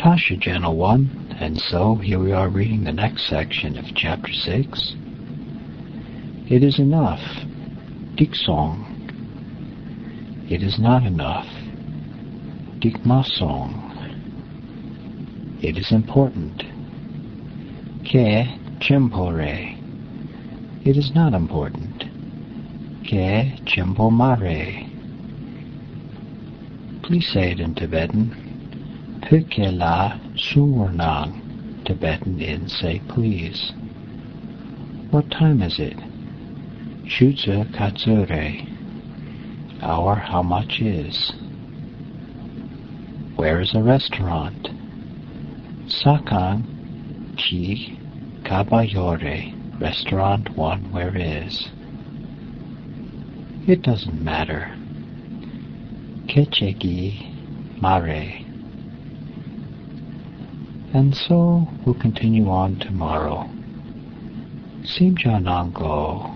Tasha, Channel 1, and so here we are reading the next section of Chapter 6. It is enough. Diksong. It is not enough. Dikmasong. It is important. Ke chimpore. It is not important. Ke chimpomare. Please say it in Tibetan. Pukela Suwarnang. Tibetan in say please. What time is it? Shutsu Katsure. Hour how much is? Where is a restaurant? Sakang Chi Kabayore. Restaurant 1 where is? It doesn't matter. Kechegi Mare. And so we'll continue on tomorrow. Simjanango.